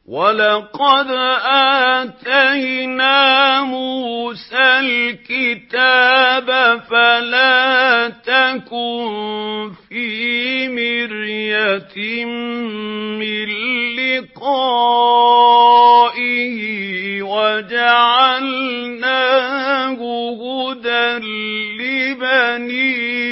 وَلَقَدْ آتَيْنَا مُوسَى الْكِتَابَ فَلَا تَكُن فِي مِرْيَةٍ مِّن لِّقَائِهِ وَجَعَلْنَاهُ هُدًى لِّبَنِي